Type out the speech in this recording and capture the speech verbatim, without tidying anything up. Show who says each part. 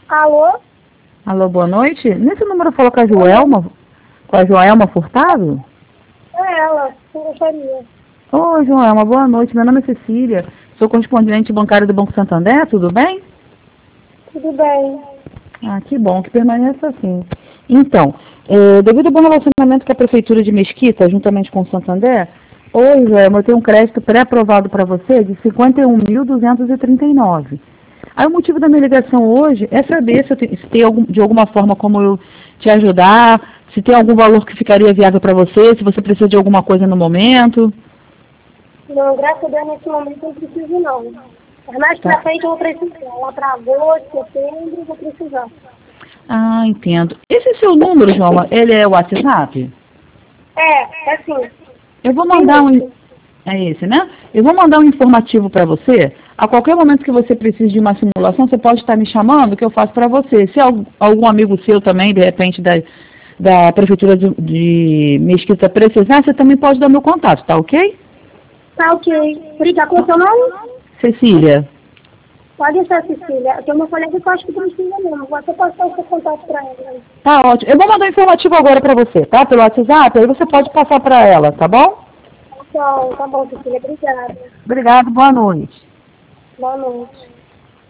Speaker 1: Alô?
Speaker 2: Alô, boa noite. Nesse número falou com a Joelma, com a Joelma Furtado?
Speaker 1: É ela, eu gostaria.
Speaker 2: Oi, Joelma, boa noite. Meu nome é Cecília. Sou correspondente bancário do Banco Santander, tudo bem?
Speaker 1: Tudo bem.
Speaker 2: Ah, que bom, que permaneça assim. Então, eh, devido ao bom relacionamento com a Prefeitura de Mesquita, juntamente com o Santander, hoje eu tenho um crédito pré-aprovado para você de cinquenta e um mil duzentos e trinta e nove. Aí o motivo da minha ligação hoje é saber se, eu te, se tem algum, de alguma forma como eu te ajudar, se tem algum valor que ficaria viável para você, se você precisa de alguma coisa no momento.
Speaker 1: Não, graças a Deus, nesse momento eu não preciso não. Mas mais
Speaker 2: Tá.
Speaker 1: pra frente eu vou precisar. Lá pra agosto, setembro, eu vou precisar.
Speaker 2: Ah, entendo. Esse seu número, Joelma, ele é o WhatsApp?
Speaker 1: É, é assim.
Speaker 2: Eu vou
Speaker 1: Tem
Speaker 2: mandar um...
Speaker 1: isso.
Speaker 2: É esse, né? Eu vou mandar um informativo para você. A qualquer momento que você precise de uma simulação, você pode estar me chamando que eu faço para você. Se algum, algum amigo seu também, de repente, da, da Prefeitura de, de Mesquita precisar, você também pode dar meu contato, tá ok?
Speaker 1: Tá ok. Obrigada. Qual é o seu nome?
Speaker 2: Cecília.
Speaker 1: Pode deixar, Cecília. Tem uma colega que eu acho que precisa mesmo. Vou até passar o seu contato pra ela.
Speaker 2: Tá ótimo. Eu vou mandar um informativo agora para você, tá? Pelo WhatsApp, aí você pode passar para ela, tá bom?
Speaker 1: Então, tá bom, Cecília. Obrigada.
Speaker 2: Obrigado, boa noite.
Speaker 1: Boa noite.